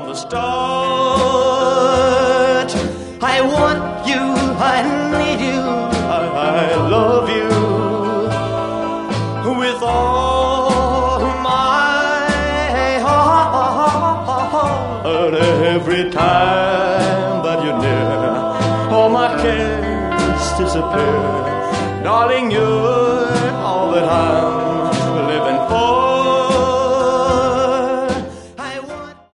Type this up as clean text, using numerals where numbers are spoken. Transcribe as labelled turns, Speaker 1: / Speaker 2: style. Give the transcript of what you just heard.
Speaker 1: the start. I want you, I need you, I love you with all my heart. Every time that you're near, all my cares disappear. Darling, you're all that I'm